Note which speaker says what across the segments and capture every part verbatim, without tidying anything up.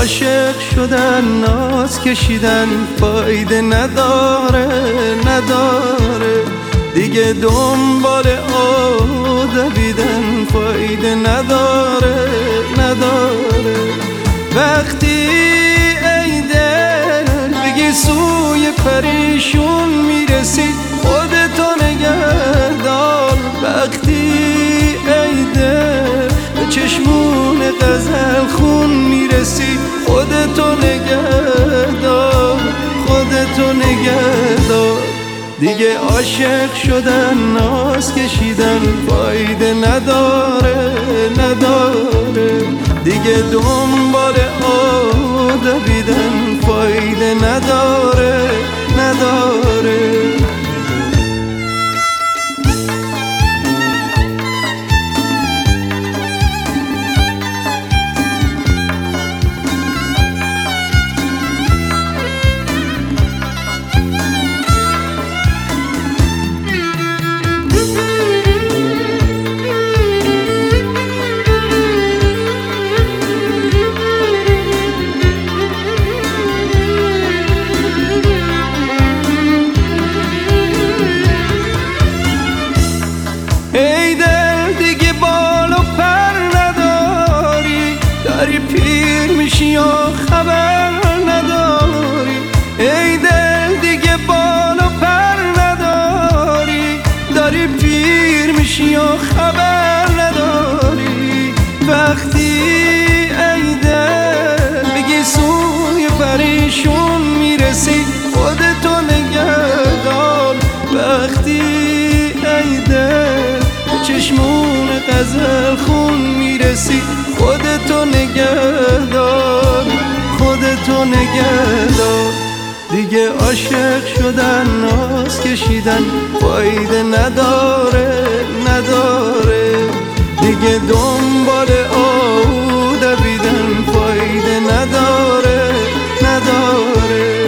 Speaker 1: عاشق شدن ناز کشیدن فایده نداره نداره دیگه دنبال آب دویدن فایده نداره نداره وقتی ای دل بگی سوی پریشون میرسی خودتو نگهدار وقتی ای دل به چشمون غزل خون میرسی خودتو نگهدار خودتو نگهدار دیگه عاشق شدن ناز کشیدن فایده نداره نداره دیگه دنبال آب دویدن فایده نداره نداره داری پیر میشی یا خبر نداری ای دل دیگه بال و پر نداری داری پیر میشی یا خبر نداری وقتی ای دل بگی سوی پریشون میرسی خودتو نگهدار وقتی ای دل به چشمون غزل خون میرسی خودتو نگهدار خودتو نگهدار دیگه عاشق شدن ناز کشیدن فایده نداره نداره دیگه دنبال آب دویدن فایده نداره نداره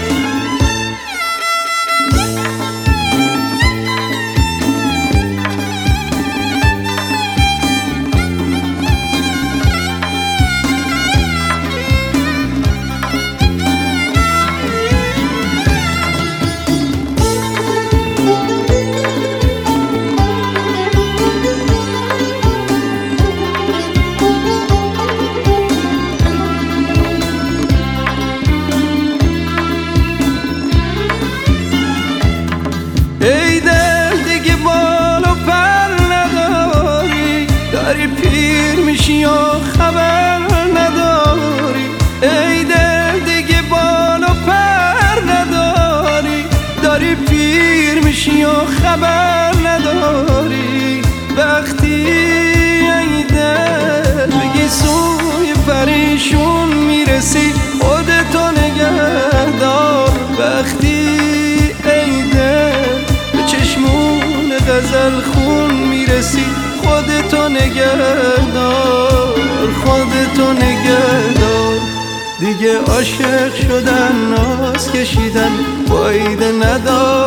Speaker 1: ای دل دیگه بال و پر نداری داری پیر میشی یا خبر نداری ای دل دیگه بال و پر نداری داری پیر میشی یا خبر نداری وقتی ای دل بگی سوی پریشون میرسی خودتو نگهدار وقتی ای دل چشمون غزل خون میرسی خودتو نگهدار خودتو نگهدار دیگه عاشق شدن ناز کشیدن فایده نداره